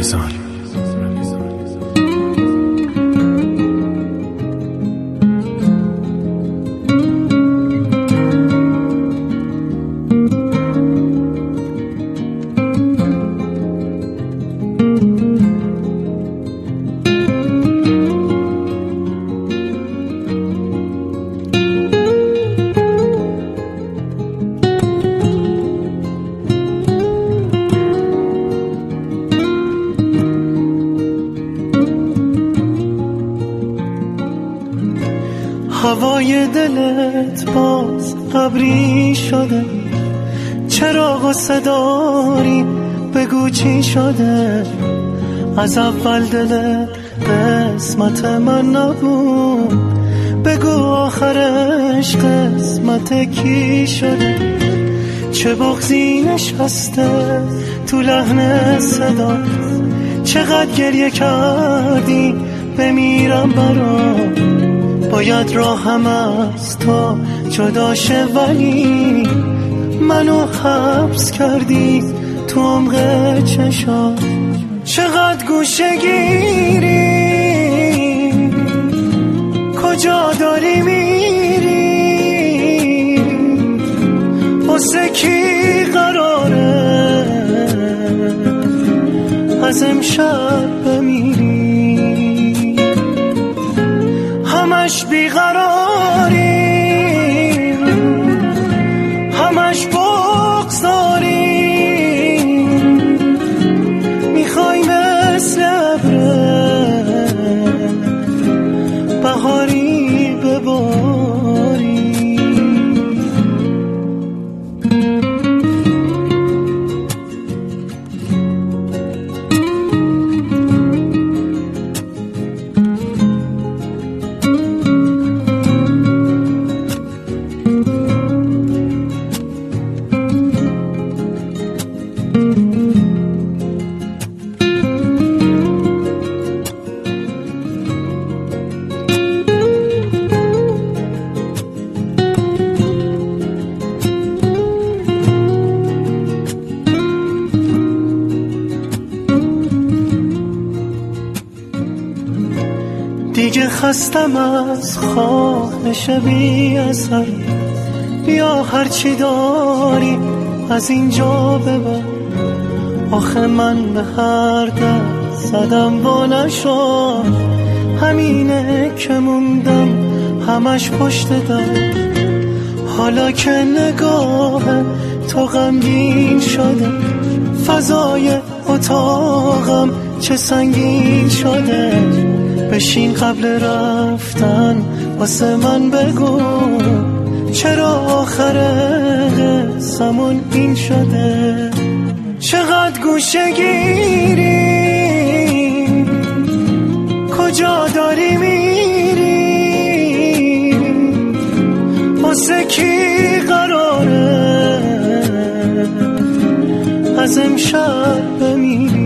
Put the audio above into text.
رمضان. هوای دلت باز ابری شده، چراغ و صداری بگو چی شده. از اول دل قسمت من نبود، بگو آخرش قسمت کی شده. چه بغضی نشسته تو لحن صدا، چقدر گریه کردی بمیرم برات. باید راهم از تو جدا شه، ولی منو حبس کردی تو عمق چشات. چقدر گوشه گیری، کجا داری میری، واسه کی قراره از امشب بمیری. همش بیقراری، همش بغض داری، میخوای مثل ابر بهاری بباری. دیگه خستم از خواهش بی اثر، بیا هرچی داری از اینجا ببر. آخه من به هر دست زدم و نشد، همینه که موندم همش پشت در. حالا که نگاه تو غمگین شده، فضای اتاقم چه سنگین شده. بشین قبل رفتن واسه من بگو، چرا آخر قصمون این شده. چقدر گوشه گیری، کجا داری میری، واسه کی قراره از امشب بمیری.